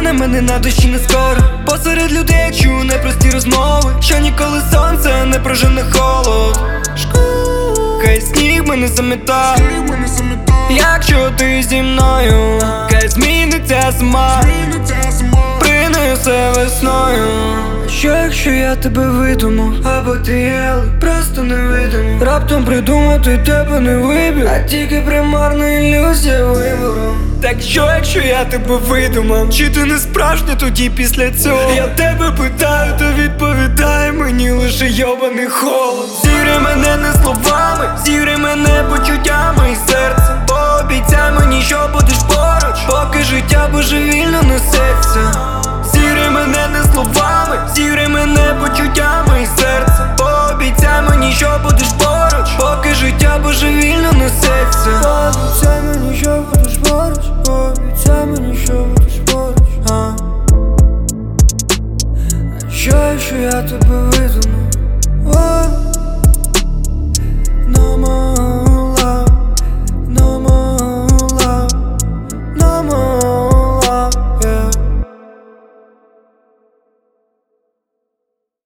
мене на душі не скоро. Посеред людей я чую непрості розмови, що ніколи сонце не прожене холод. Хай сніг мене замета, якщо ти зі мною, хай зміниться зима, принесе весною. Що якщо я тебе видумав, або ти є, просто невидимий. Раптом придумати тебе не вибір, а тільки примарна ілюзія вибору. Так що якщо я тебе видумав, чи ти не справжня тоді після цього? Я тебе питаю, то відповідай мені лише йобаний холод. Зіграй мене не словами, зіграй мене почуттями і серцем. Пообіцяй мені, що будеш поруч, поки життя божевільно несеться. Зіграй мене не словами, зіграй мене почуттями і серцем. Пообіцяй мені, що будеш поруч, поки життя божевільно несеться. Пообіцяй мені, що будеш поруч, пообіцяй мені, що будеш поруч. А що якщо я тебе видумав?